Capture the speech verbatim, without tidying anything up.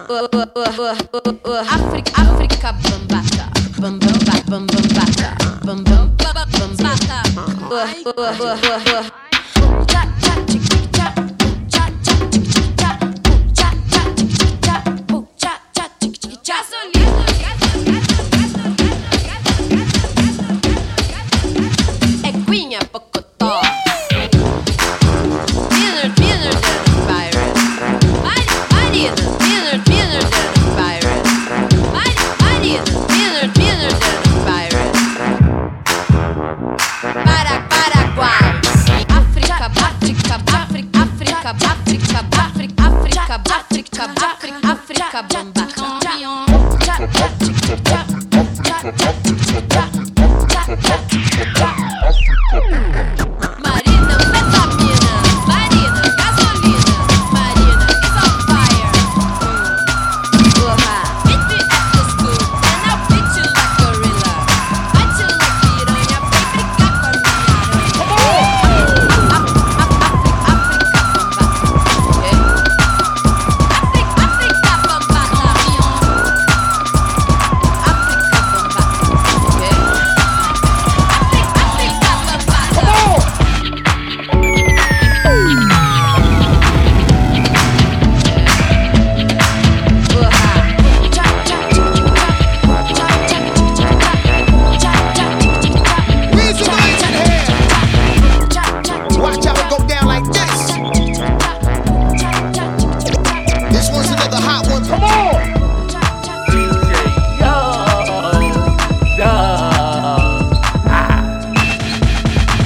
África, África, bambata, bambamba, bambambata, bambamba, bambata. Equinha, pocotó. Dinner, dinner, virus. Marina, dinner, dinner, virus. Marina, dinner, dinner, virus. Para, Paraguai. África, África, África, África, África, África, África, África, África, África,